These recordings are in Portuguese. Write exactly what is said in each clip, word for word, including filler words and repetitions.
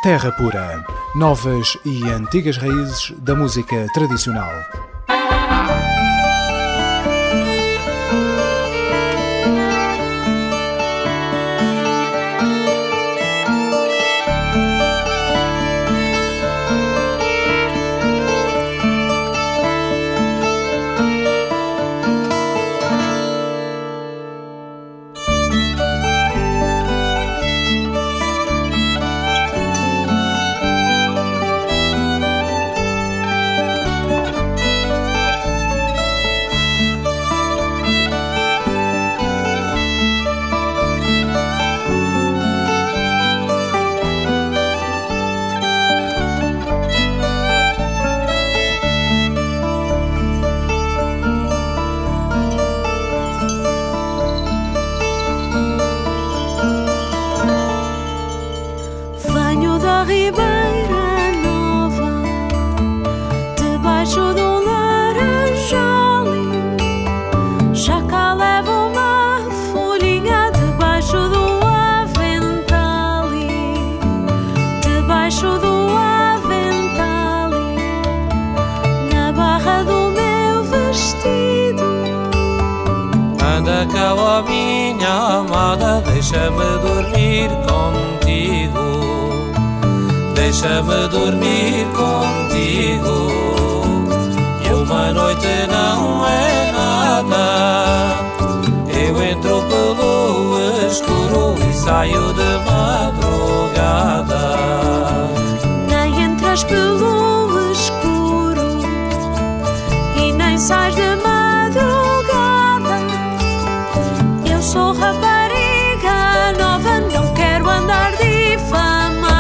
Terra Pura. Novas e antigas raízes da música tradicional. Deixa-me dormir contigo, deixa-me dormir contigo. E uma noite não é nada, eu entro pelo escuro e saio de madrugada. Nem entras pelo escuro e nem sais de madrugada. Eu sou rapaz nova, não quero andar difamada.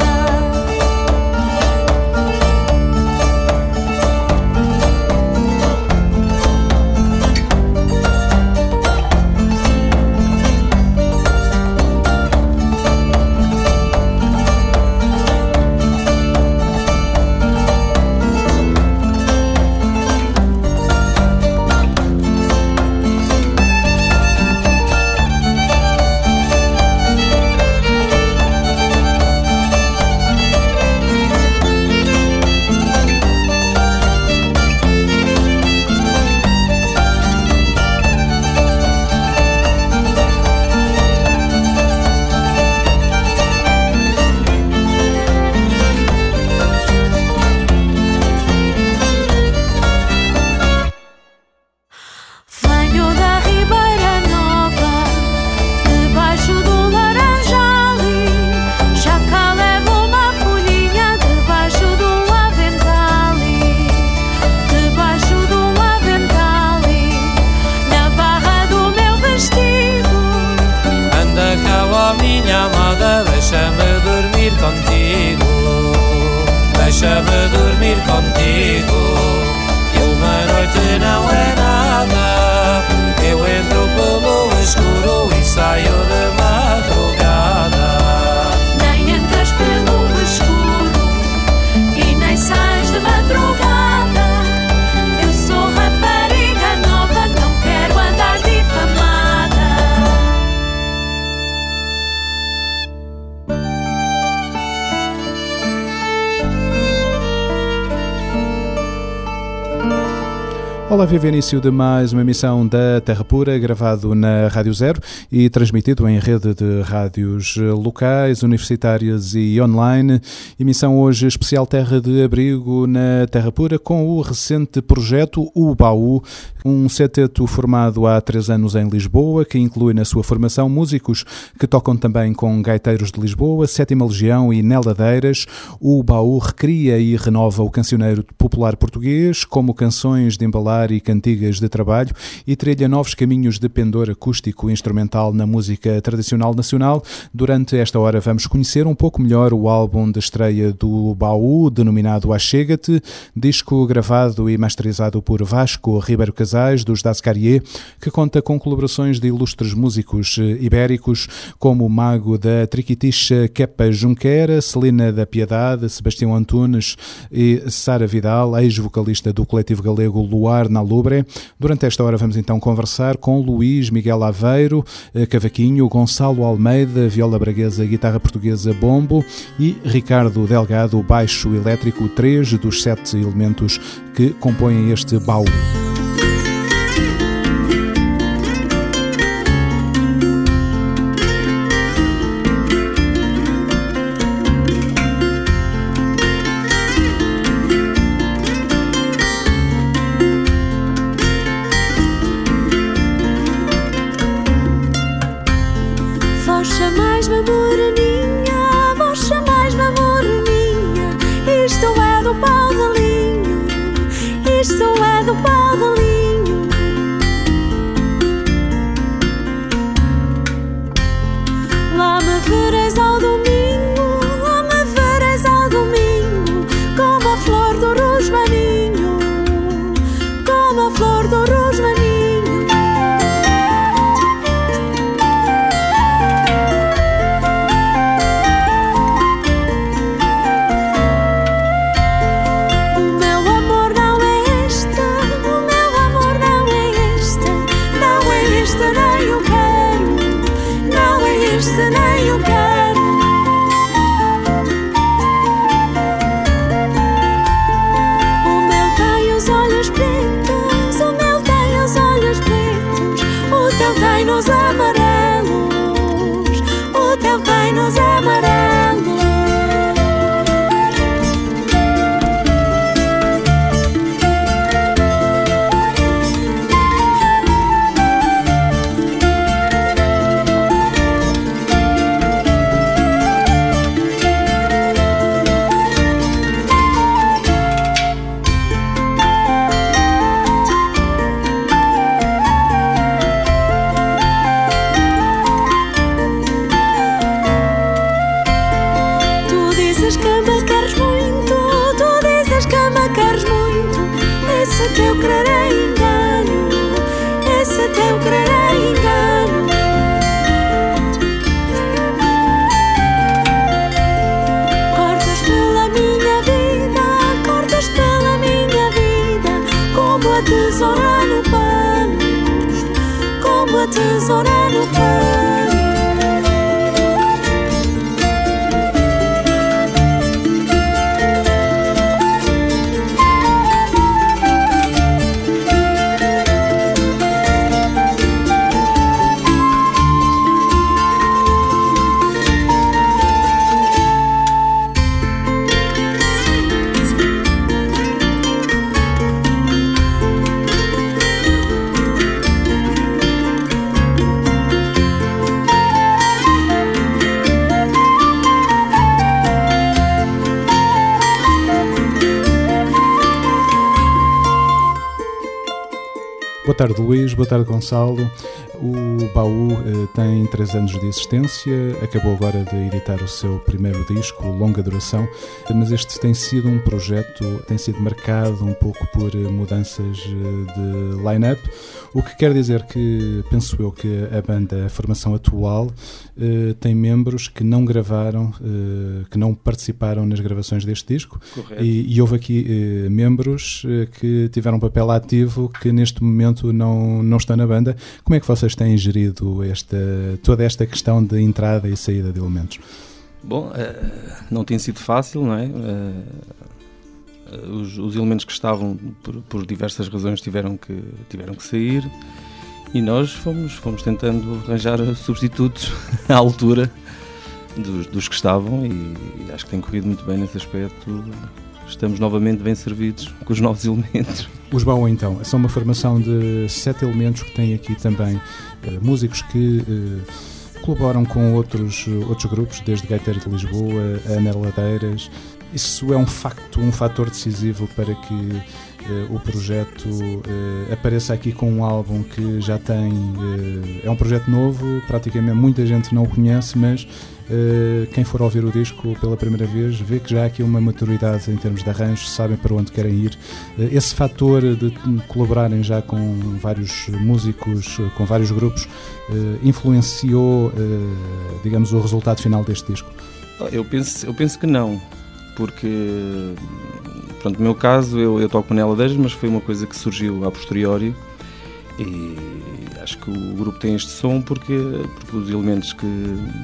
Deixa-me dormir contigo, deixa-me dormir contigo. E uma noite não é nada, eu entro pelo escuro e saio de madrugada. Nem entras pelo escuro e nem sais de madrugada. Eu sou rapariga nova, não quero andar difamada. Olá, viva início de mais uma emissão da Terra Pura, gravado na Rádio Zero e transmitido em rede de rádios locais, universitárias e online. Emissão hoje especial Terra de Abrigo na Terra Pura, com o recente projeto O Baú, um seteto formado há três anos em Lisboa, que inclui na sua formação músicos que tocam também com gaiteiros de Lisboa, Sétima Legião e Neladeiras. O Baú recria e renova o cancioneiro popular português, como canções de embalar e cantigas de trabalho, e trilha novos caminhos de pendor acústico e instrumental na música tradicional nacional. Durante esta hora vamos conhecer um pouco melhor o álbum de estreia do Baú, denominado Achega-te, disco gravado e masterizado por Vasco Ribeiro Casais, dos Das Carrier, que conta com colaborações de ilustres músicos ibéricos, como o mago da triquitixa Kepa Junquera, Celina da Piedade, Sebastião Antunes e Sara Vidal, ex-vocalista do coletivo galego Luar Cardenal Lubre. Durante esta hora vamos então conversar com Luís Miguel Aveiro, cavaquinho, Gonçalo Almeida, viola braguesa, guitarra portuguesa, bombo, e Ricardo Delgado, baixo elétrico, três dos sete elementos que compõem este baú. Boa tarde, Luís. Boa tarde, Gonçalo. O Baú eh, tem três anos de existência, acabou agora de editar o seu primeiro disco, longa duração, mas este tem sido um projeto, tem sido marcado um pouco por mudanças de line-up, o que quer dizer que, penso eu, que a banda, a formação atual, eh, tem membros que não gravaram, eh, que não participaram nas gravações deste disco. Correto. E, e houve aqui eh, membros eh, que tiveram um papel ativo que neste momento não, não estão na banda. Como é que vocês têm gerido esta, toda esta questão de entrada e saída de elementos? Bom, uh, não tem sido fácil, não é? Uh, os, os elementos que estavam, por, por diversas razões, tiveram que, tiveram que sair e nós fomos, fomos tentando arranjar substitutos à altura dos, dos que estavam e, e acho que tem corrido muito bem nesse aspecto. Estamos novamente bem servidos com os novos elementos. Os Baú, então, são uma formação de sete elementos que têm aqui também uh, músicos que uh, colaboram com outros, uh, outros grupos, desde Gaiteiro de Lisboa, a Ana Ladeiras. Isso é um facto, um fator decisivo para que uh, o projeto uh, apareça aqui com um álbum que já tem... Uh, é um projeto novo, praticamente muita gente não o conhece, mas Uh, quem for ouvir o disco pela primeira vez vê que já há aqui uma maturidade em termos de arranjos, sabem para onde querem ir. Uh, esse fator de colaborarem já com vários músicos, com vários grupos, uh, influenciou, uh, digamos, o resultado final deste disco? Eu penso, eu penso que não, porque pronto, no meu caso, eu, eu toco paneladeiras, mas foi uma coisa que surgiu a posteriori. E acho que o grupo tem este som porque, porque os elementos que,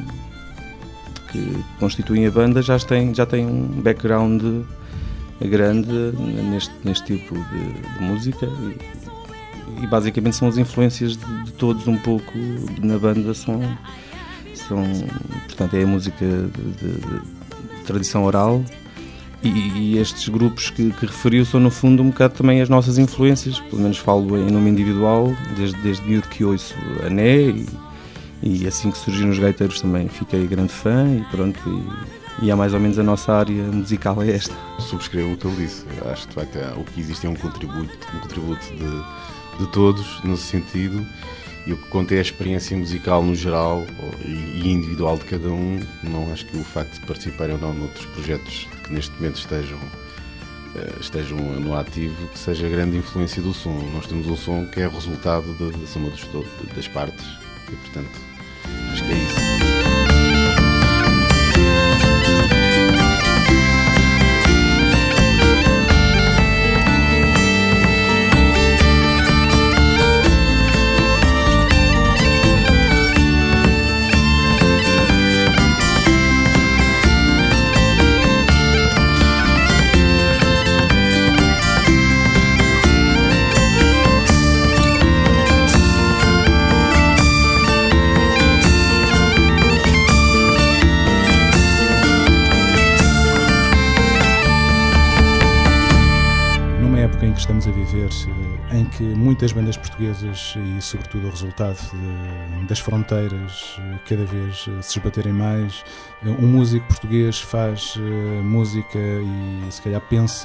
que constituem a banda já têm, já têm um background grande neste, neste tipo de, de música e, e basicamente são as influências de, de todos um pouco na banda, são, são portanto é a música de, de, de tradição oral. E, e estes grupos que, que referiu são no fundo um bocado também as nossas influências, pelo menos falo em nome individual, desde, desde miúdo que ouço a Né e, e assim que surgiram os gaiteiros também fiquei grande fã e pronto, e, e é mais ou menos a nossa área musical é esta. Subscrevo o que ele disse, acho que de facto o que existe é um contributo, um contributo de, de todos nesse sentido. E o que conta é a experiência musical no geral e individual de cada um. Não acho que o facto de participarem ou não noutros projetos que neste momento estejam, estejam no ativo, que seja a grande influência do som. Nós temos um som que é resultado da soma dos, das partes e, portanto, acho que é isso. Em que estamos a viver, em que muitas bandas portuguesas e sobretudo o resultado de, das fronteiras cada vez se esbaterem mais, um músico português faz uh, música e se calhar pensa,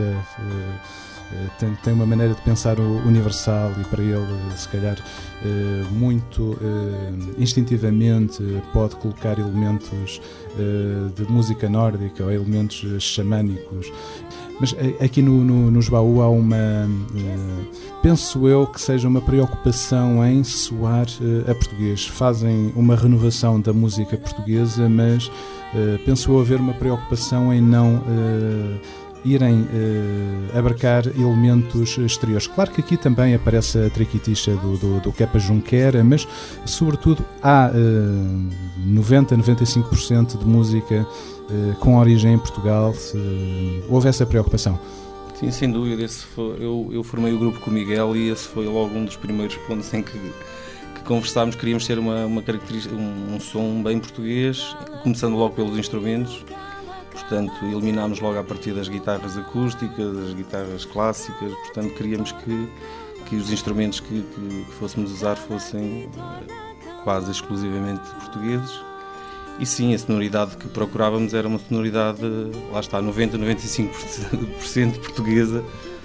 uh, tem, tem uma maneira de pensar o universal e para ele se calhar uh, muito uh, instintivamente pode colocar elementos uh, de música nórdica ou elementos xamânicos. Mas aqui no, no, no Esbaú há uma, uh, penso eu que seja uma preocupação em soar uh, a português. Fazem uma renovação da música portuguesa, mas uh, penso eu haver uma preocupação em não uh, irem uh, abarcar elementos exteriores. Claro que aqui também aparece a triquitixa do, do, do Kepa Junquera, mas sobretudo há uh, noventa, noventa e cinco por cento de música Uh, com origem em Portugal. Uh, houve essa preocupação? Sim, sem dúvida. Esse foi, eu, eu formei o grupo com o Miguel e esse foi logo um dos primeiros pontos em que, que conversámos. Queríamos ter uma, uma característica, um, um som bem português, começando logo pelos instrumentos. Portanto, eliminámos logo a partir das guitarras acústicas, das guitarras clássicas. Portanto, queríamos que, que os instrumentos que, que, que fôssemos usar fossem quase exclusivamente portugueses. E sim, a sonoridade que procurávamos era uma sonoridade, lá está, noventa, noventa e cinco por cento portuguesa.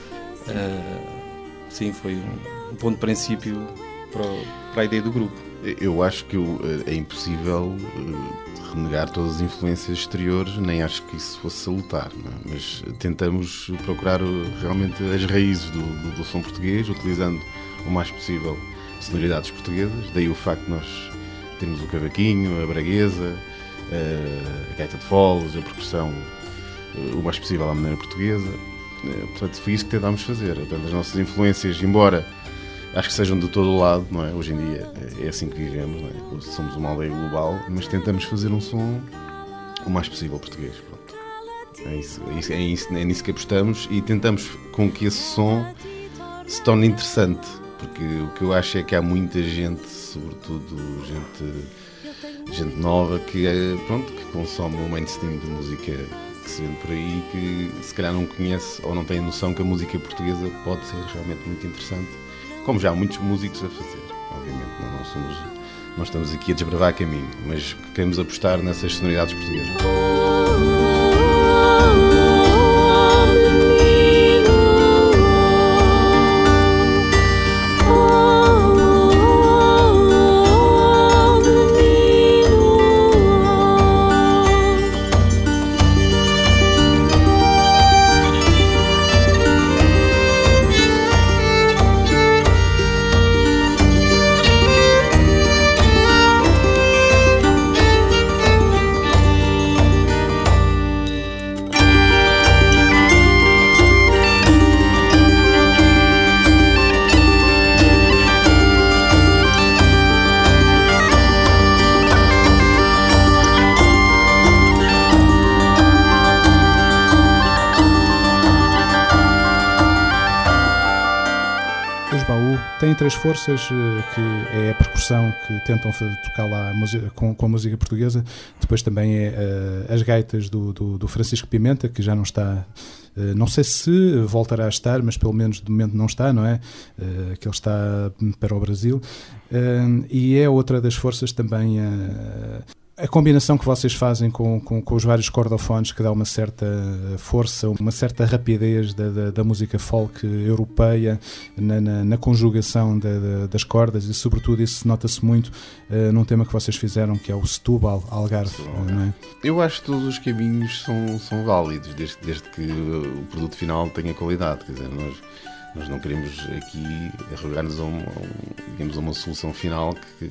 Uh, sim, foi um, um ponto de princípio para, para a ideia do grupo. Eu acho que é impossível renegar todas as influências exteriores, nem acho que isso fosse salutar, não é? Mas tentamos procurar realmente as raízes do, do, do som português, utilizando o mais possível sonoridades portuguesas, daí o facto de nós temos o cavaquinho, a braguesa, a gaita de foles, a percussão, o mais possível à maneira portuguesa. Portanto, foi isso que tentámos fazer. Portanto, as nossas influências, embora acho que sejam de todo o lado, não é? Hoje em dia é assim que vivemos, não é? Somos uma aldeia global, mas tentamos fazer um som o mais possível português. Pronto. É, isso, é, isso, é, isso, é nisso que apostamos e tentamos com que esse som se torne interessante, porque o que eu acho é que há muita gente, sobretudo gente, gente nova, que, pronto, que consome o mainstream de música que se vende por aí, que se calhar não conhece ou não tem a noção que a música portuguesa pode ser realmente muito interessante, como já há muitos músicos a fazer. Obviamente não, não somos, não estamos aqui a desbravar caminho, mas queremos apostar nessas sonoridades portuguesas. Tem três forças, que é a percussão, que tentam tocar lá com, com a música portuguesa. Depois também é uh, as gaitas do, do, do Francisco Pimenta, que já não está, uh, não sei se voltará a estar, mas pelo menos de momento não está, não é? Uh, que ele está para o Brasil. Uh, e é outra das forças também uh, a combinação que vocês fazem com, com, com os vários cordofones, que dá uma certa força, uma certa rapidez da, da, da música folk europeia na, na, na conjugação da, da, das cordas, e sobretudo isso nota-se muito uh, num tema que vocês fizeram, que é o Setúbal Algarve, não é? Eu acho que todos os caminhos são, são válidos, desde, desde que o produto final tenha qualidade. Quer dizer, nós, nós não queremos aqui arrogar-nos a, um, digamos, a uma solução final que...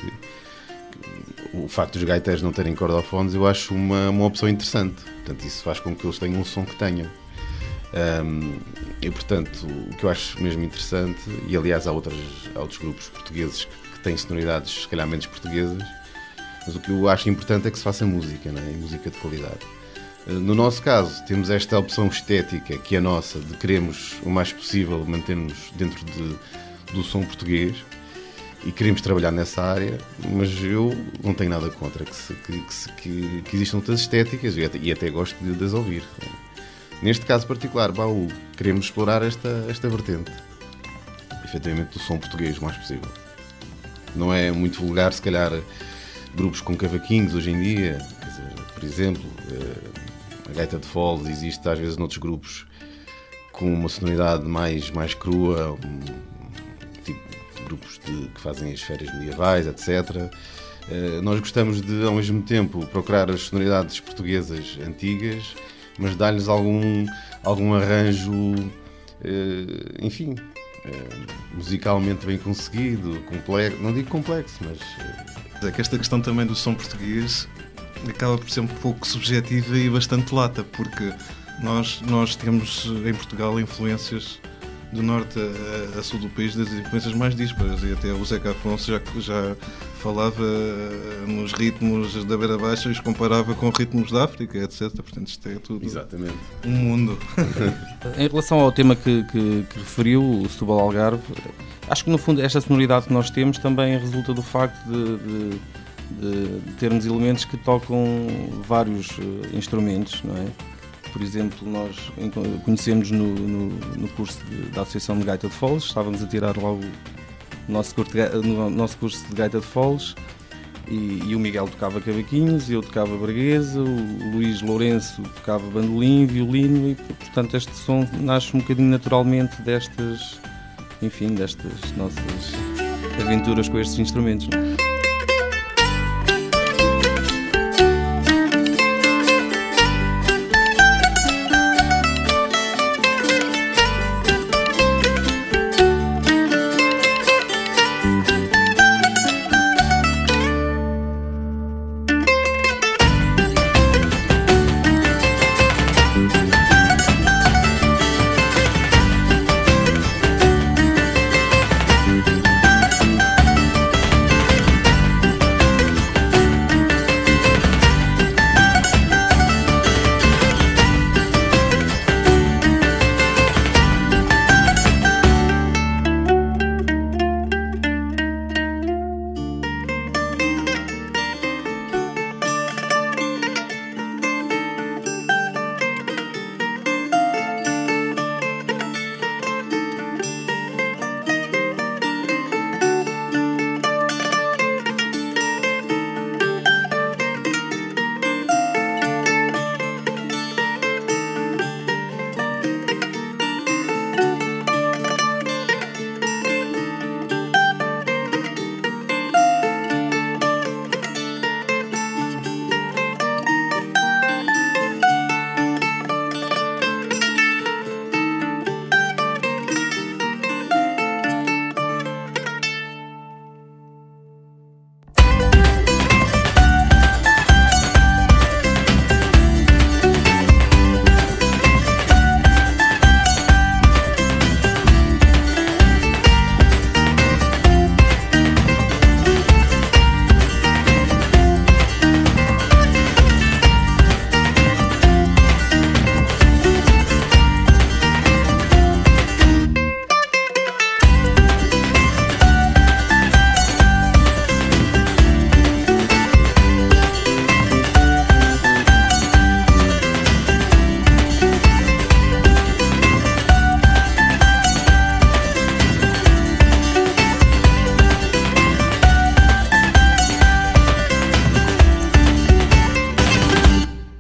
O facto dos gaiteiros não terem cordofones eu acho uma, uma opção interessante. Portanto, isso faz com que eles tenham um som que tenham. Um, e, portanto, o que eu acho mesmo interessante, e aliás há, outras, há outros grupos portugueses que, que têm sonoridades, se calhar menos portuguesas, mas o que eu acho importante é que se faça música, não é? E música de qualidade. No nosso caso, temos esta opção estética, que é nossa, de queremos o mais possível manter-nos dentro de, do som português, e queremos trabalhar nessa área, mas eu não tenho nada contra que, se, que, que, que, que existam outras estéticas, e até, e até gosto de, de as ouvir. Neste caso particular, Baú, queremos explorar esta, esta vertente, efetivamente, do som português o mais possível. Não é muito vulgar, se calhar, grupos com cavaquinhos hoje em dia, quer dizer, por exemplo, a gaita de foles existe às vezes noutros grupos com uma sonoridade mais, mais crua, um, grupos de, que fazem as férias medievais, etcétera. Uh, nós gostamos de, ao mesmo tempo, procurar as sonoridades portuguesas antigas, mas dar-lhes algum, algum arranjo, uh, enfim, uh, musicalmente bem conseguido, complexo, não digo complexo, mas... Uh... É que esta questão também do som português acaba por ser um pouco subjetiva e bastante lata, porque nós, nós temos em Portugal influências do norte a, a sul do país, das influências mais dísparas, e até o Zeca Afonso já, já falava nos ritmos da Beira Baixa e os comparava com ritmos da África, etcétera. Portanto, isto é tudo Exatamente. Um mundo. Em relação ao tema que, que, que referiu, o Setúbal Algarve, acho que no fundo esta sonoridade que nós temos também resulta do facto de, de, de termos elementos que tocam vários instrumentos, não é? Por exemplo, nós conhecemos no, no, no curso de, da Associação de Gaita de Foles, estávamos a tirar lá o nosso curso de, no nosso curso de Gaita de Foles, e, e o Miguel tocava cavaquinhos, eu tocava braguesa, o Luís Lourenço tocava bandolim, violino, e portanto este som nasce um bocadinho naturalmente destas, enfim, destas nossas aventuras com estes instrumentos, não é?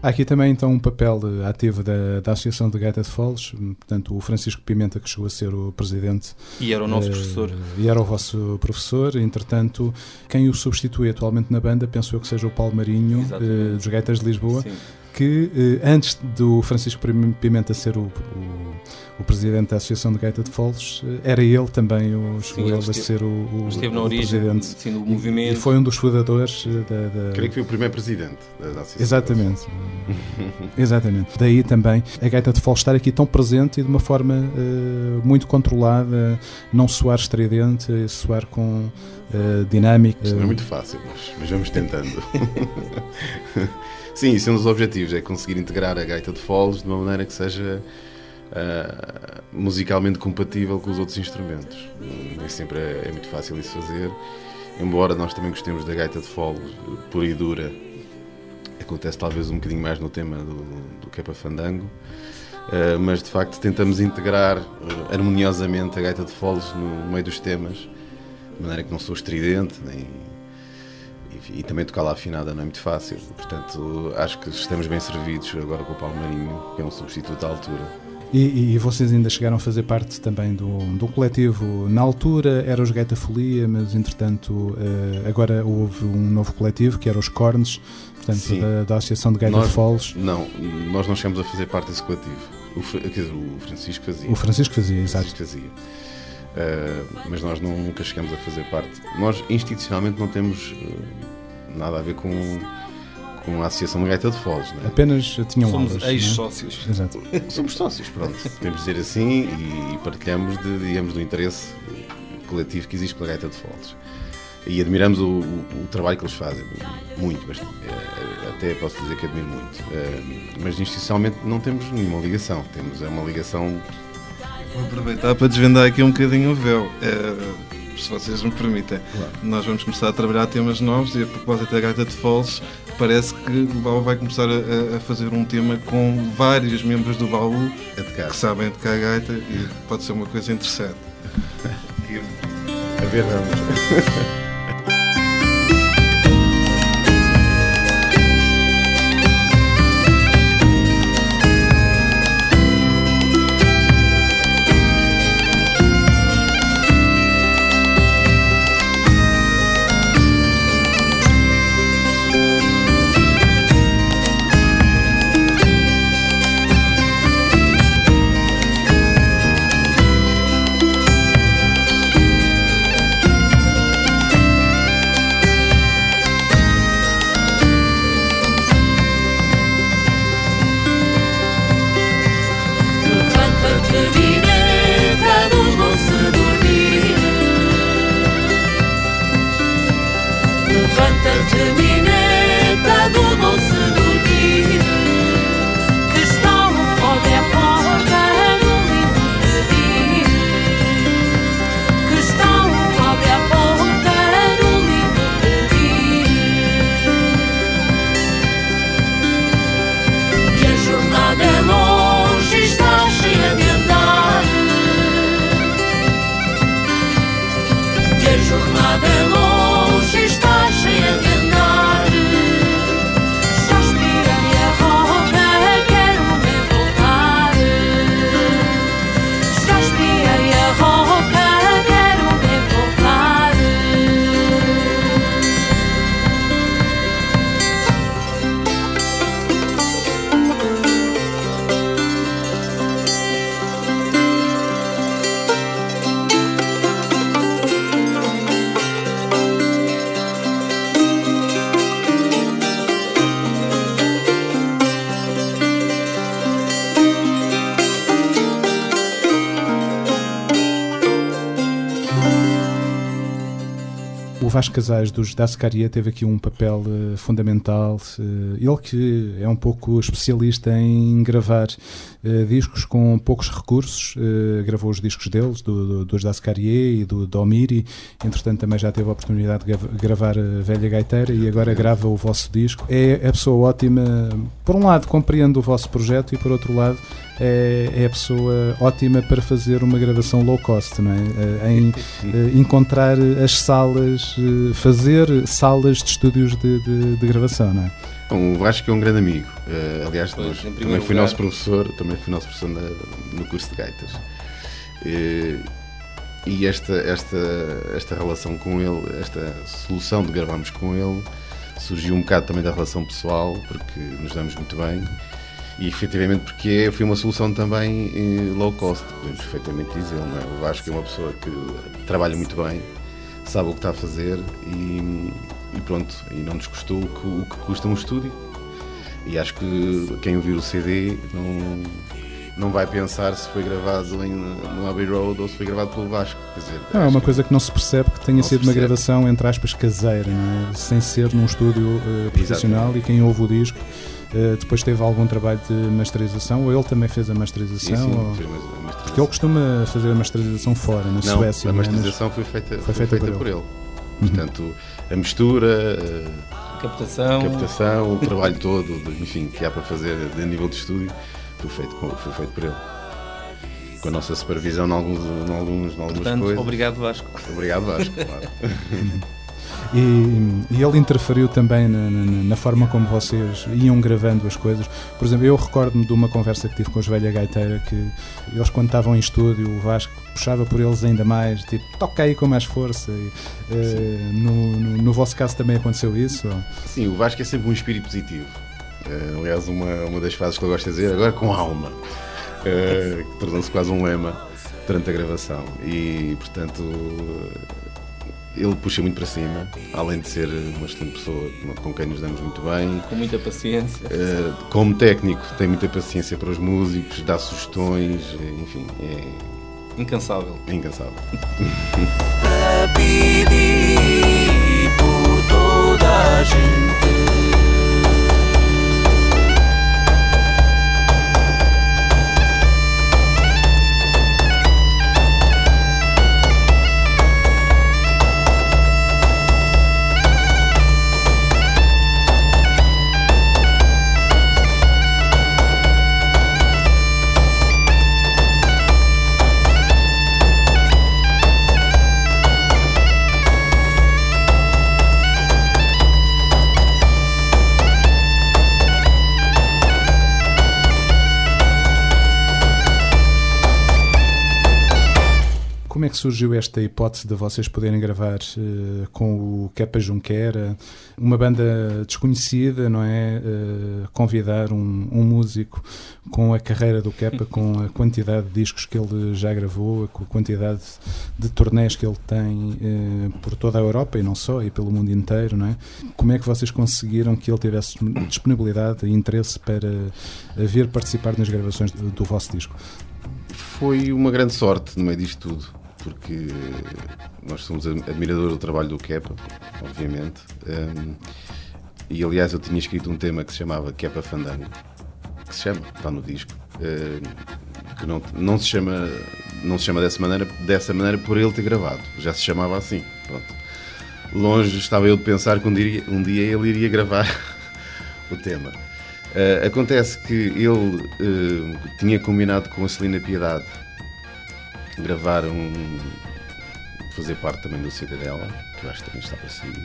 Há aqui também então um papel ativo da, da Associação de Gaita de Foles, portanto o Francisco Pimenta, que chegou a ser o presidente. E era o nosso uh, professor. E era o vosso professor, entretanto, quem o substitui atualmente na banda, penso eu que seja o Paulo Marinho, uh, dos Gaitas de Lisboa. Sim. Que uh, antes do Francisco Pimenta ser o, o, o presidente da Associação de Gaita de Foles, uh, era ele também, o, sim, ele esteve, a ser o, o, esteve na o origem, presidente. Sim, do movimento. E foi um dos fundadores da... da... Creio que foi o primeiro presidente da, da Associação. Exatamente. Exatamente. Daí também a Gaita de Foles estar aqui tão presente e de uma forma uh, muito controlada, não soar estridente, soar com uh, dinâmica. Isto não é muito fácil, mas, mas vamos tentando. Sim, isso é um dos objetivos, é conseguir integrar a gaita de foles de uma maneira que seja uh, musicalmente compatível com os outros instrumentos. Nem sempre é, é muito fácil isso fazer, embora nós também gostemos da gaita de foles pura e dura. Acontece talvez um bocadinho mais no tema do, do Kepa Fandango, uh, mas de facto tentamos integrar uh, harmoniosamente a gaita de foles no meio dos temas, de maneira que não sou estridente, nem... E, e também tocar lá afinada não é muito fácil, portanto acho que estamos bem servidos agora com o Paulo Marinho, que é um substituto à altura. E, e vocês ainda chegaram a fazer parte também do, do coletivo, na altura era os Gaita Folia, mas entretanto agora houve um novo coletivo que era os Cornes, portanto da, da Associação de Gaita nós, de Foles. Não, nós não chegamos a fazer parte desse coletivo, o, quer dizer, o Francisco fazia. O Francisco fazia, exato. O Francisco fazia. Uh, mas nós não, nunca chegamos a fazer parte. Nós institucionalmente não temos uh, nada a ver com, com a Associação de Gaita de Foles, não é? Apenas tinham Somos aulas, ex-sócios. Não é? Exato. Somos sócios, pronto, podemos dizer assim, e partilhamos de, digamos, do interesse coletivo que existe pela Gaita de Foles. E admiramos o, o, o trabalho que eles fazem, muito, bastante. Uh, até posso dizer que admiro muito. Uh, mas institucionalmente não temos nenhuma ligação, temos uma ligação. Vou aproveitar para desvendar aqui um bocadinho o véu, é, se vocês me permitem. Claro. Nós vamos começar a trabalhar temas novos e a propósito da Gaita de Foles, parece que o Baú vai começar a, a fazer um tema com vários membros do Baú que sabem tocar gaita e pode ser uma coisa interessante. A ver, vamos. O Vasco Casais dos Dascaria teve aqui um papel uh, fundamental, uh, ele que é um pouco especialista em gravar uh, discos com poucos recursos, uh, gravou os discos deles, do, do, dos Dascaria e do Domiri, entretanto também já teve a oportunidade de gravar a Velha Gaiteira e agora grava o vosso disco. É, é a pessoa ótima, por um lado compreende o vosso projeto e por outro lado é, é a pessoa ótima para fazer uma gravação low cost, não é? Em uh, encontrar as salas, uh, fazer salas de estúdios de, de, de gravação, não é? Bom, o Vasco é um grande amigo. Uh, aliás, Pois, nós, em primeiro também fui lugar. nosso professor, também fui nosso professor na, no curso de gaitas. Uh, e esta, esta, esta relação com ele, esta solução de gravarmos com ele, surgiu um bocado também da relação pessoal, porque nos damos muito bem. E efetivamente porque é, foi uma solução também eh, low cost, podemos perfeitamente dizer, não é? O Vasco é uma pessoa que trabalha muito bem, sabe o que está a fazer e, e pronto, e não nos custou o que, o que custa um estúdio. E acho que quem ouvir o C D não, não vai pensar se foi gravado em, no Abbey Road ou se foi gravado pelo Vasco. Quer dizer, Não, é acho uma que- coisa que não se percebe que tenha Não sido se uma percebe. gravação, entre aspas, caseira, não é? Sem ser num estúdio eh, profissional. E quem ouve o disco eh, depois teve algum trabalho de masterização, ou ele também fez a masterização, Sim, sim, ou... fez uma- uma masterização. porque ele costuma fazer a masterização fora, na Não, Suécia. a não é? masterização foi feita, Foi foi feita feita por por ele. ele. Portanto, a mistura, a Captação. captação, o trabalho todo, de- enfim, que há para fazer a nível de estúdio, foi feito, com- foi feito por ele. Com a nossa supervisão em, alguns, em, alguns, em algumas Portanto, coisas. obrigado, Vasco. Obrigado, Vasco, claro. E, e ele interferiu também na, na- na forma como vocês iam gravando as coisas. Por exemplo, eu recordo-me de uma conversa que tive com os Velha Gaiteira, que eles, quando estavam em estúdio, o Vasco puxava por eles ainda mais, tipo, toca aí com mais força. E, eh, no, no, no vosso caso também aconteceu isso? ou- Sim, o Vasco é sempre um espírito positivo. Eh, aliás, uma, uma das frases que eu gosto de dizer, agora com alma, eh, que tornou-se quase um lema durante a gravação. E, portanto, ele puxa muito para cima, além de ser uma excelente pessoa com quem nos damos muito bem. Com muita paciência. Uh, como técnico, tem muita paciência para os músicos, dá sugestões, enfim, é, Incansável. é incansável. Para pedir por toda a gente. Como é que surgiu esta hipótese de vocês poderem gravar eh, com o Kepa Junquera, uma banda desconhecida, não é? Eh, convidar um, um músico com a carreira do Kepa, com a quantidade de discos que ele já gravou, com a quantidade de turnés que ele tem eh, por toda a Europa e não só, e pelo mundo inteiro, não é? Como é que vocês conseguiram que ele tivesse disponibilidade e interesse para eh, vir participar nas gravações do, do vosso disco? Foi uma grande sorte no meio disto tudo, porque nós somos admiradores do trabalho do Kepa, obviamente, um, e aliás eu tinha escrito um tema que se chamava Kepa Fandango, que se chama, está no disco, um, que não, não, se chama, não se chama dessa maneira, dessa maneira por ele ter gravado, já se chamava assim, pronto. Longe estava eu de pensar que um dia, um dia ele iria gravar o tema. Uh, acontece que ele uh, tinha combinado com a Celina Piedade gravar um. fazer parte também do C D dela, que eu acho que também está para sair.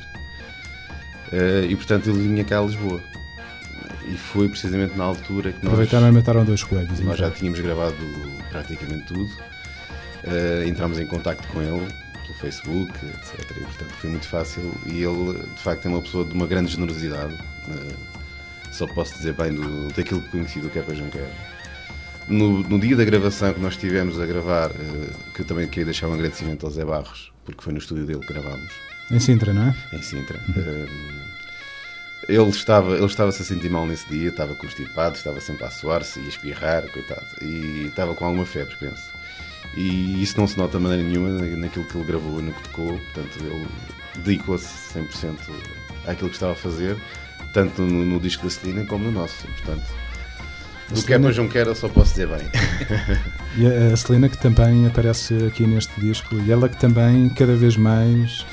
Uh, e portanto ele vinha cá a Lisboa. E foi precisamente na altura que nós. Aproveitaram e mataram dois coelhos. Nós já então. tínhamos gravado praticamente tudo. Uh, entramos em contacto com ele pelo Facebook, etcétera. E portanto foi muito fácil. E ele, de facto, é uma pessoa de uma grande generosidade. Uh, só posso dizer bem do, daquilo que conheci do Kepa Junquera. No, no dia da gravação que nós estivemos a gravar, uh, que eu também queria deixar um agradecimento ao Zé Barros, porque foi no estúdio dele que gravámos, Em Sintra, não é? em Sintra. Uh, ele estava, ele estava-se a sentir mal nesse dia, estava constipado, estava sempre a suar-se e a espirrar, coitado. E estava com alguma febre, penso. E isso não se nota de maneira nenhuma naquilo que ele gravou e no que tocou. Portanto, ele dedicou-se cem por cento àquilo que estava a fazer, tanto no, no disco da Celina como no nosso. Portanto, A do Celina- Kepa Junquera só posso dizer bem. E a, a Celina, que também aparece aqui neste disco, e ela que também cada vez mais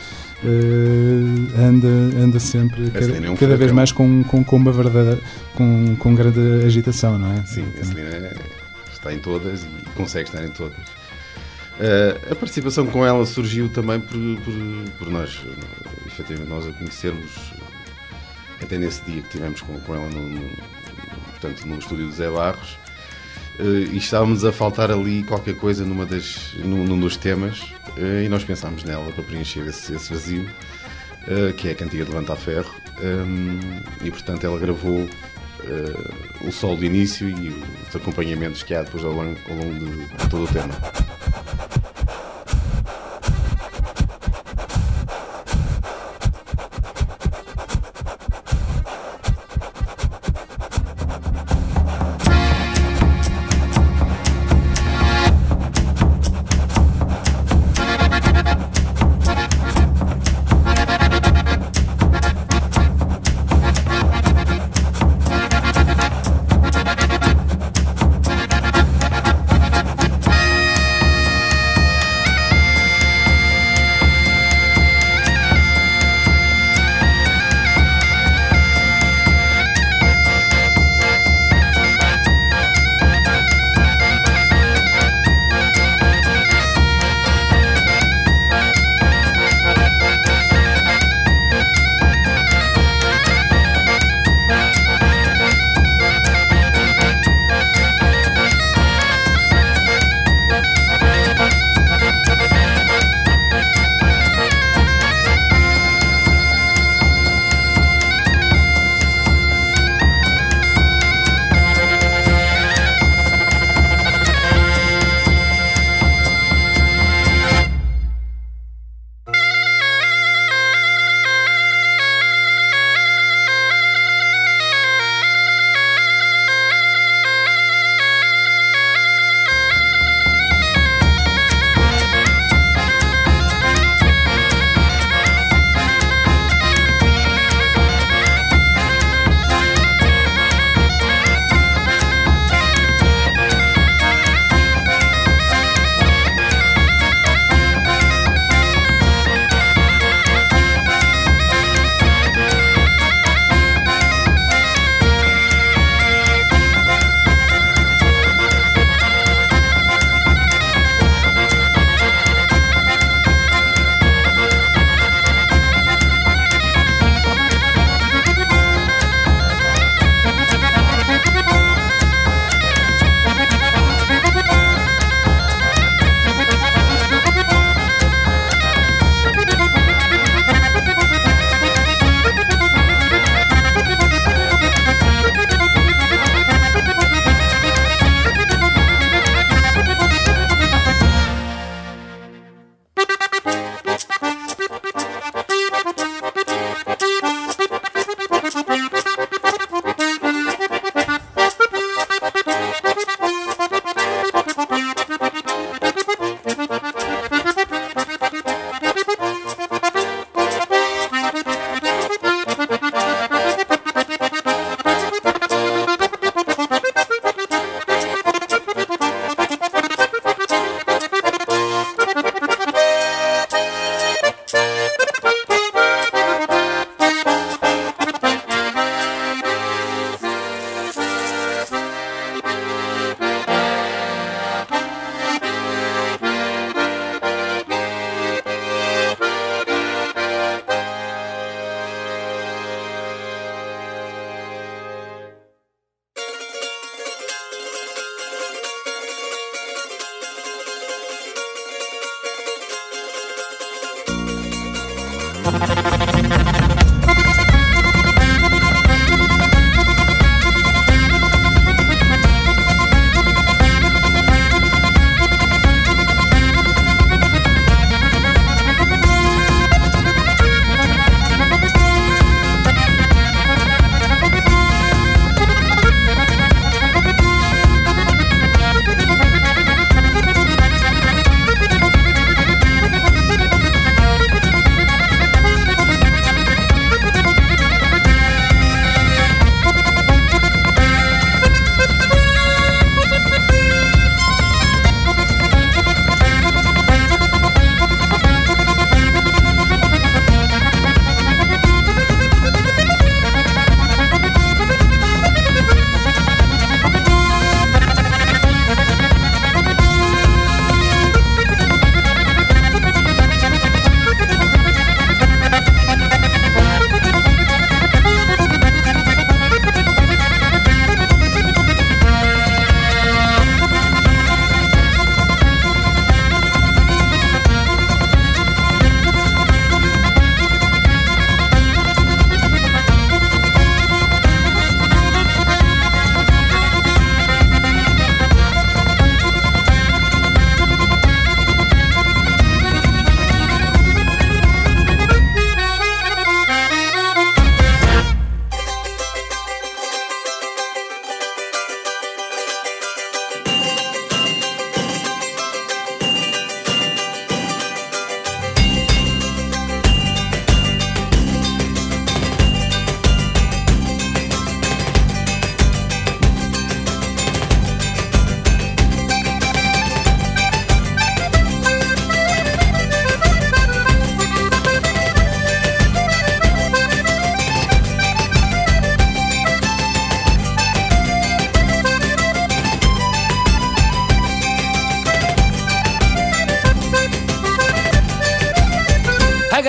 eh, anda, anda sempre cada, Celina é um cada vez furacão. mais com, com, com uma verdadeira com, com grande agitação, não é? Sim, a Celina está em todas e consegue estar em todas. Uh, a participação com ela surgiu também por, por, por nós, uh, efetivamente, nós a conhecermos até nesse dia que tivemos com, com ela no, no, portanto, no estúdio do Zé Barros, uh, e estávamos a faltar ali qualquer coisa numa das, num, num dos temas, uh, e nós pensámos nela para preencher esse, esse vazio, uh, que é a cantiga de Levanta a Ferro, um, e portanto ela gravou uh, o solo de início e os acompanhamentos que há depois ao longo, ao longo de, de todo o tema.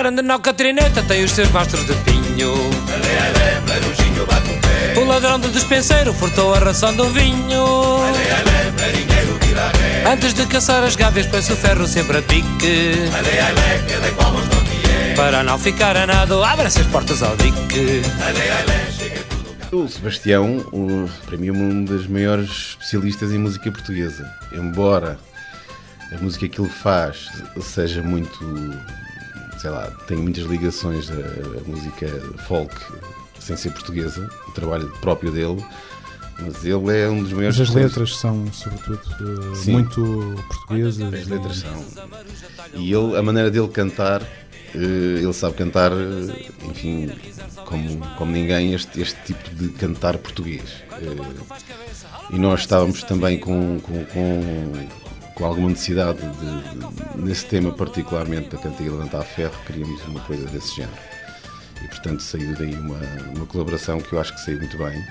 grande noca trineta tem os seus mastros de pinho. Ale, ale, marujinho bate um pé. O ladrão do despenseiro furtou a ração do vinho. Ale, ale, marinheiro vira ré. Antes de caçar as gáveas põe-se o ferro sempre a pique. Ale, ale, que de palmas não te é. Para não ficar a nado, abre-se as portas ao dique. Ale, ale, chega tudo cá. O Sebastião, o, para mim, é um dos maiores especialistas em música portuguesa. Embora a música que ele faz seja muito, sei lá, tem muitas ligações à, à música folk sem ser portuguesa, o trabalho próprio dele, mas ele é um dos maiores... Mas as letras são, sobretudo, uh, muito portuguesas. As letras são. E ele, a maneira dele cantar, uh, ele sabe cantar, uh, enfim, como, como ninguém, este, este tipo de cantar português. Uh, e nós estávamos também com... com, com com alguma necessidade de, de, nesse tema particularmente da cantiga de levantar ferro, queríamos uma coisa desse género e portanto saiu daí uma, uma colaboração que eu acho que saiu muito bem.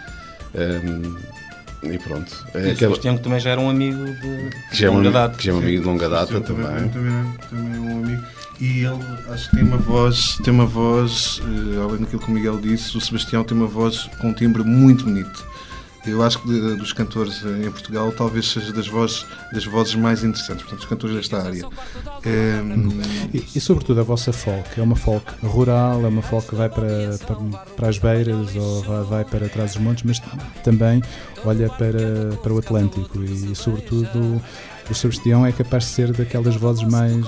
Um, e pronto, e o Sebastião, que também já era um amigo de, que já de longa um, data que já é um amigo de longa data Sim, também, também, também, também é um amigo. E ele, acho que tem uma voz, tem uma voz, uh, além daquilo que o Miguel disse, o Sebastião tem uma voz com um timbre muito bonito. Eu acho que de, dos cantores em Portugal talvez seja das vozes, das vozes mais interessantes, portanto, os cantores desta área. É, e, e sobretudo a vossa folk, é uma folk rural, é uma folk que vai para, para, para as beiras ou vai, vai para trás dos montes, mas também olha para, para o Atlântico e, e sobretudo o Sebastião é capaz de ser daquelas vozes mais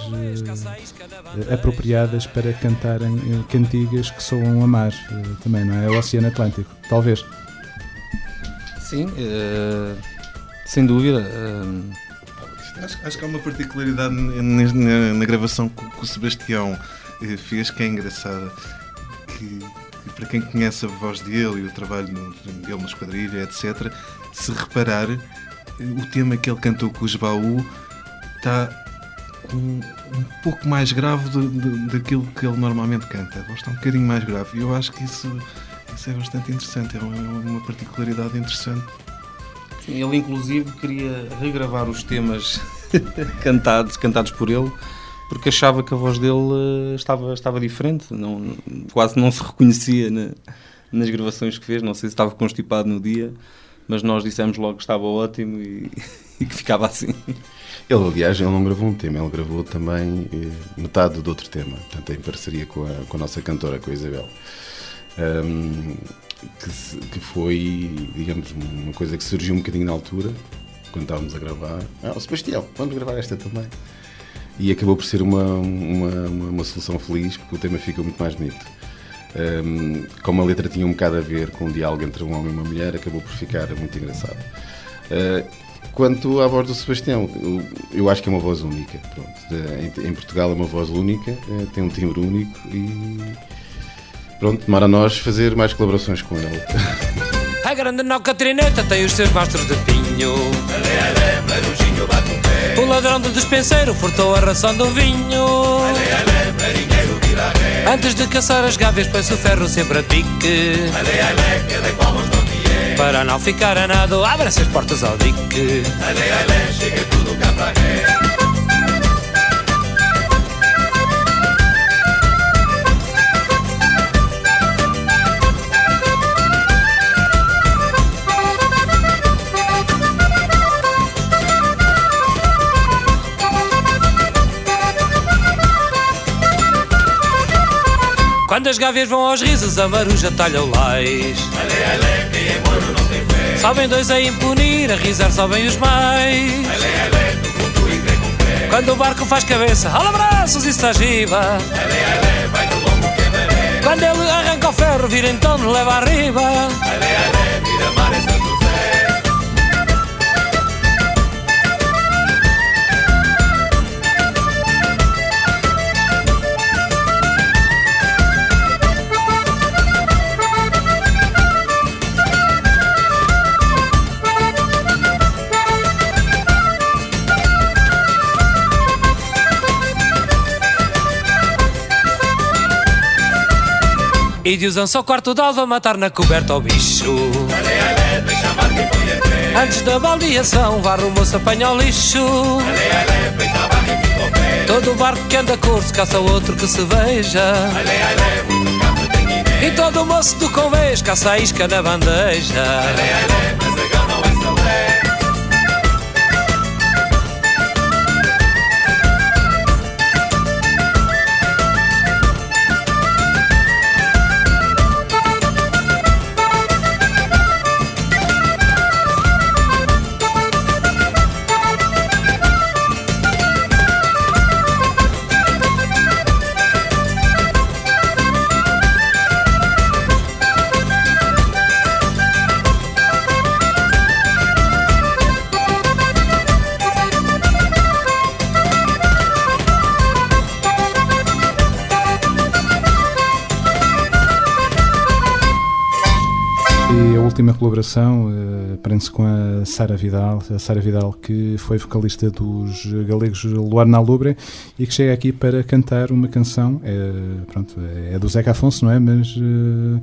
uh, apropriadas para cantarem uh, cantigas que soam a mar, uh, também, não é? O Oceano Atlântico, talvez. Sim, uh, sem dúvida. Uh... Acho, acho que há uma particularidade na, na, na gravação que, que o Sebastião eh, fez que é engraçada. Que, que para quem conhece a voz dele e o trabalho no, dele na esquadrilha, etcétera, se reparar, o tema que ele cantou com os Baú está um, um pouco mais grave do, do, daquilo que ele normalmente canta. A voz está um bocadinho mais grave. E eu acho que isso. Isso é bastante interessante, é uma, uma particularidade interessante. Sim, ele inclusive queria regravar os temas cantados, cantados por ele, porque achava que a voz dele estava, estava diferente, não, quase não se reconhecia na, nas gravações que fez, não sei se estava constipado no dia, mas nós dissemos logo que estava ótimo e, e que ficava assim. Ele, aliás, ele não gravou um tema, ele gravou também eh, metade do outro tema, portanto em parceria com a, com a nossa cantora, com a Isabel. Um, que, que foi, digamos, uma coisa que surgiu um bocadinho na altura, quando estávamos a gravar. Ah, o Sebastião, vamos gravar esta também. E acabou por ser uma, uma, uma, uma solução feliz, porque o tema ficou muito mais bonito. Um, como a letra tinha um bocado a ver com um diálogo entre um homem e uma mulher, acabou por ficar muito engraçado. Uh, quanto à voz do Sebastião, eu, eu acho que é uma voz única. Pronto. De, em, em Portugal é uma voz única, uh, tem um timbre único e... Pronto, demora a nós fazer mais colaborações com ele. A grande noca trineta tem os seus mastros de pinho. Ale, ale, marujinho bate um pé. O ladrão do despenseiro furtou a ração do vinho. Ale, ale, marinheiro vira ré. Antes de caçar as gáveas põe-se o ferro sempre a pique. Ale, ale, que de palmas não te é. Para não ficar a nado, abre-se as portas ao dique. Ale, ale, chega tudo cá para ré. Quando as gáveas vão aos risos, a maruja talha o lais. Ale, ale, quem é moro não tem fé. Sobem dois a impunir, a risar sobem os mais. Ale, ale, do mundo e grego com pé. Quando o barco faz cabeça, ala braços e se agiba. Ale, ale, vai do longo que é maré. Quando ele arranca o ferro, vira em torno, leva arriba. Ale, ale, vira mar em São José. E de usam só quarto de alva matar na coberta ao bicho. Ale, ale, deixa a marca e põe a pé. Antes da baldeação, varre o moço, apanha o lixo. Ale, ale, feita a barra e fica ao pé. Todo barco que anda curto caça outro que se veja. Ale, ale, muito café tem Guiné. E todo moço do convés caça a isca na bandeja. Ale, ale, mas agora não é salé. E a última colaboração uh, prende-se com a Sara Vidal, a Sara Vidal que foi vocalista dos galegos Luar na Lubre e que chega aqui para cantar uma canção, é, pronto, é do Zeca Afonso, não é? Mas uh,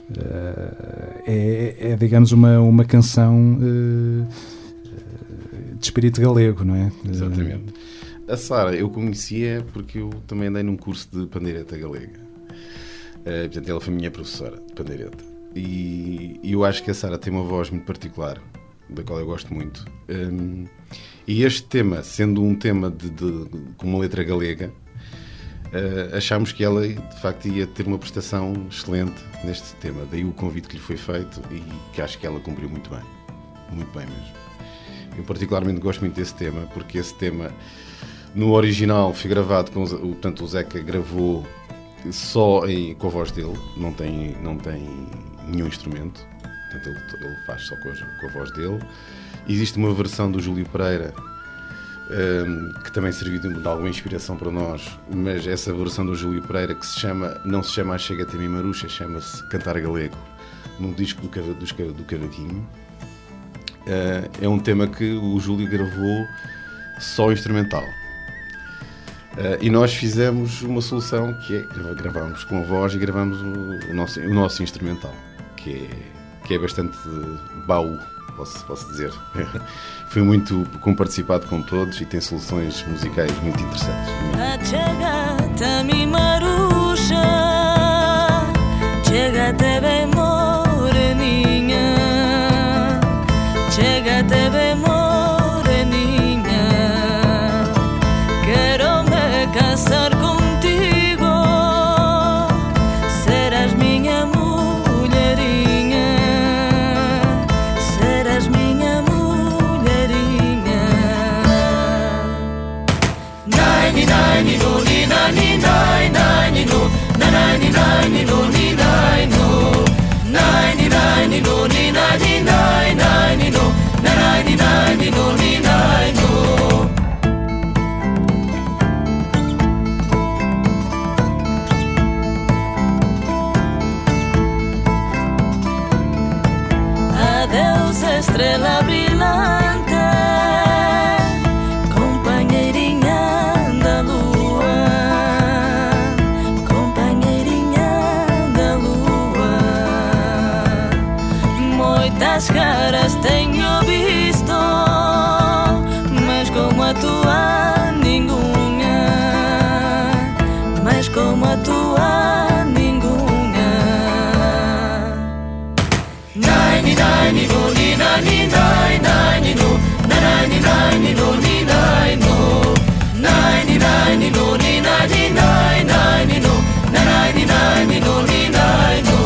é, é, digamos, uma, uma canção uh, de espírito galego, não é? Exatamente. A Sara eu conhecia porque eu também andei num curso de pandeireta galega. Uh, portanto, ela foi minha professora de pandeireta. E, e eu acho que a Sara tem uma voz muito particular, da qual eu gosto muito. Um, e este tema, sendo um tema de, de, com uma letra galega, uh, achámos que ela, de facto, ia ter uma prestação excelente neste tema. Daí o convite que lhe foi feito e que acho que ela cumpriu muito bem. Muito bem mesmo. Eu particularmente gosto muito desse tema, porque esse tema, no original, foi gravado com... Portanto, o Zeca gravou só em, com a voz dele, não tem... Não tem nenhum instrumento, portanto ele, ele faz só com a, com a voz dele. Existe uma versão do Júlio Pereira um, que também serviu de, de alguma inspiração para nós, mas essa versão do Júlio Pereira que se chama, não se chama Chega-te a mim Maruxa, chama-se Cantar Galego, num disco do, do, do Cavaquinho. Uh, é um tema que o Júlio gravou só instrumental. Uh, e nós fizemos uma solução que é gravámos com a voz e gravamos o, o, nosso, o nosso instrumental, que é, que é bastante baú, posso, posso dizer. Foi muito comparticipado com todos e tem soluções musicais muito interessantes. Chega-te a mim Maruxa, chega-te bem moreninha, chega-te bem moreninha, quero me casar contigo, serás minha mulherinha, serás minha mulherinha. Nai nai ni no ni nai nai nai ni no nai nai ni no ni nai no nai nai ni no ni nai nai nai ni no nai nai ni no ni nai no. Adeus estrela brilhante, companheirinha da lua, companheirinha da lua. Muitas caras tenho visto, mas como a tua ninguém, mas como a tua ninguém. Nai ni nai ni no ni nai ni nai nai ni no nai ni nai ni no ni nai no nai ni nai ni no ni nai ni nai nai ni no nai ni nai ni no ni nai no.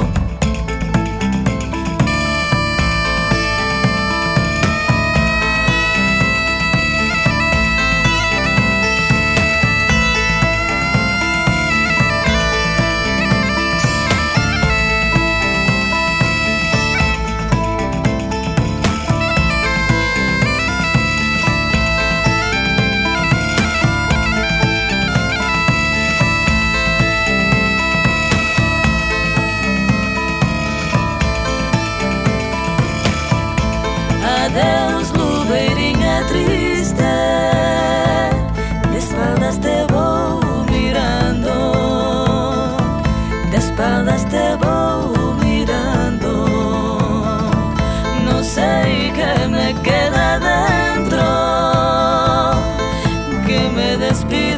Adeus, luveirinha triste, de espaldas te vou mirando, de espaldas te vou mirando. Não sei que me queda dentro, que me despide.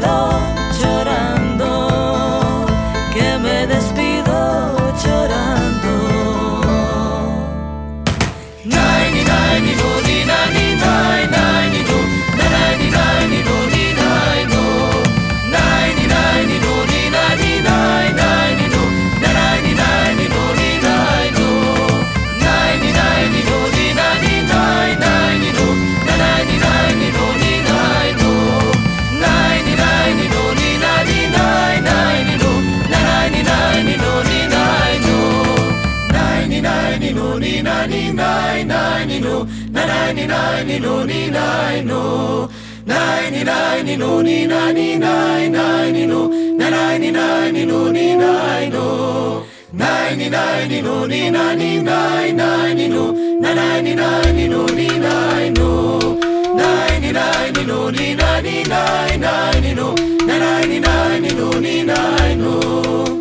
no, nanai nai no ni nai no, nai nai no ni nai nai nai no, nanai nai no ni nai no, nai nai no ni nai nai nai no, nanai nai no ni nai no, nai nai no ni nai nai nai no, nanai nai no ni nai no.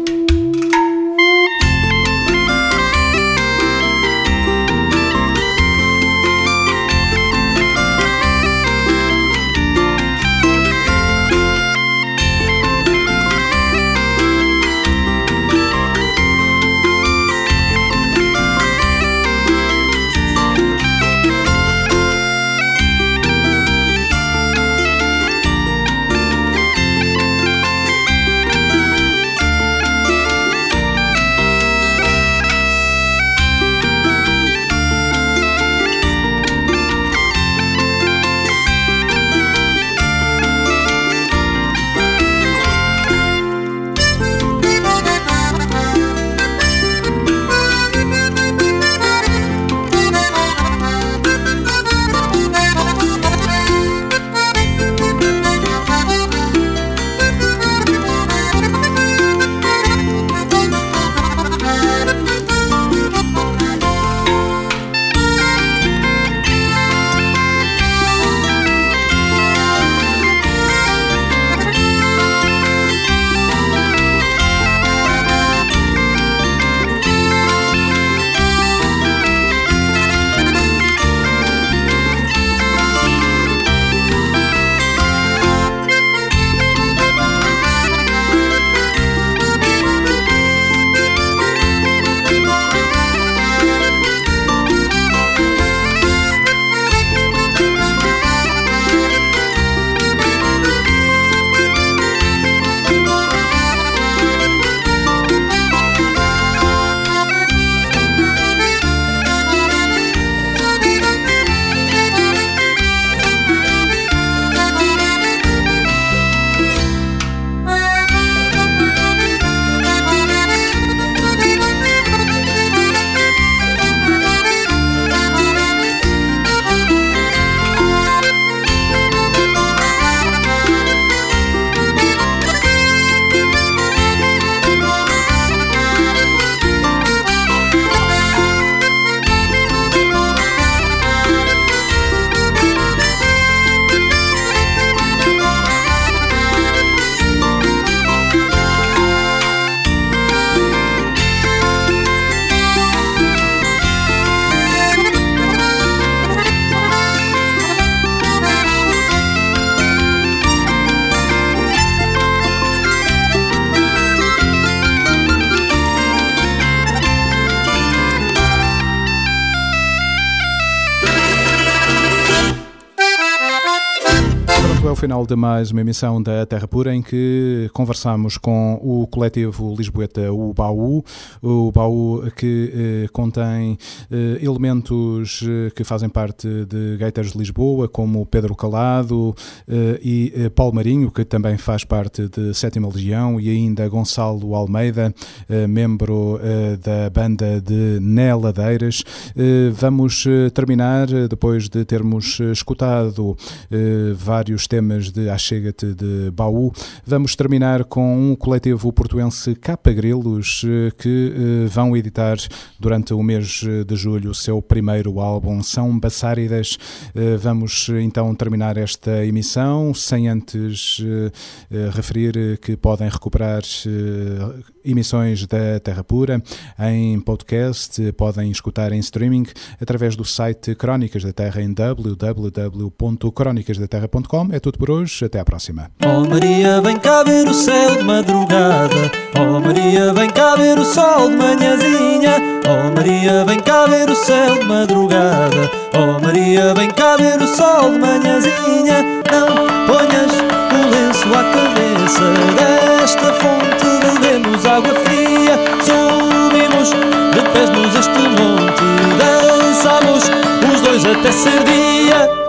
ao final de mais uma emissão da Terra Pura, em que conversamos com o coletivo lisboeta O Baú, o Baú que eh, contém eh, elementos eh, que fazem parte de gaiteiros de Lisboa, como Pedro Calado eh, e eh, Paulo Marinho, que também faz parte de Sétima Legião, e ainda Gonçalo Almeida, eh, membro eh, da banda de Né Ladeiras. Eh, vamos eh, terminar, depois de termos escutado eh, vários temas de Achega-te de Baú, vamos terminar com um coletivo portuense Capa Grilos, eh, que eh, vão editar durante o mês de julho o seu primeiro álbum, São Bassáridas. Eh, vamos então terminar esta emissão, sem antes eh, eh, referir que podem recuperar eh, emissões da Terra Pura em podcast, podem escutar em streaming através do site Crónicas da Terra em w w w ponto crónicas da terra ponto com. É tudo por hoje, até à próxima. Oh Maria, vem cá ver o céu de madrugada. Oh Maria, vem cá ver o sol de manhãzinha. Oh Maria, vem cá ver o céu de madrugada. Oh Maria, vem cá ver o sol de manhãzinha. Não ponhas o lenço à cabeça, desta fonte bebemos água fria. Subimos de pés nos este monte, dançamos os dois até ser dia.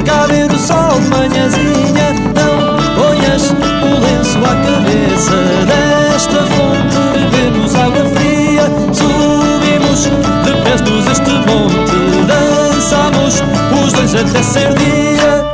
cá ver o sol de manhãzinha. Não ponhas o lenço à cabeça, desta fonte bebemos água fria. Subimos de pés nos este monte, dançamos os dois até ser dia.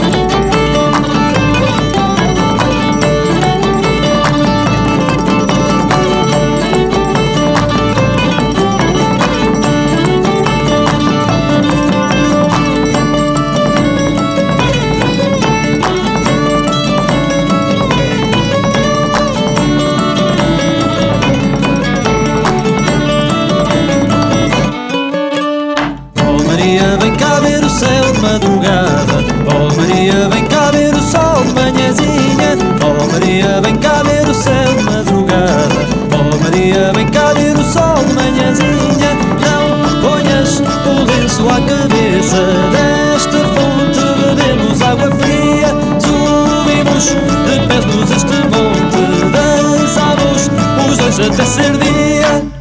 Madrugada, oh Maria, vem cá ver o sol de manhãzinha. Oh Maria, vem cá ver o céu de madrugada. Oh Maria, vem cá ver o sol de manhãzinha. Não ponhas o lenço à cabeça, desta fonte bebemos água fria. Subimos de pés nos este monte, dançamos os dois até ser dia.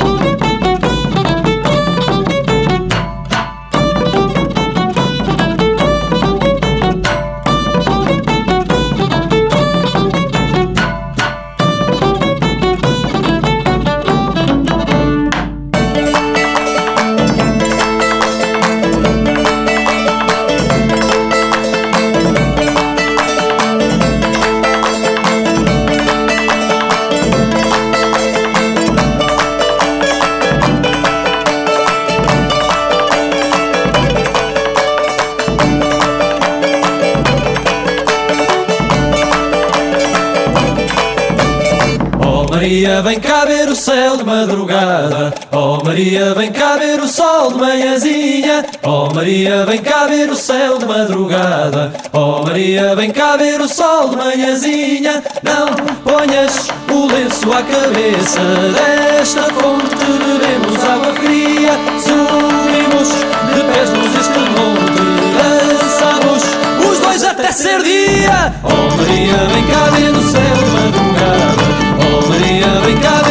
Maria, vem cá ver o céu de madrugada. Oh Maria, vem cá ver o sol de manhãzinha. Oh Maria, vem cá ver o céu de madrugada. Oh Maria, vem cá ver o sol de manhãzinha. Não ponhas o lenço à cabeça, desta fonte bebemos água fria. Subimos de pés nos este monte, dançamos os dois até ser dia. Oh Maria, vem cá ver o céu de madrugada. Oh Maria, vem cá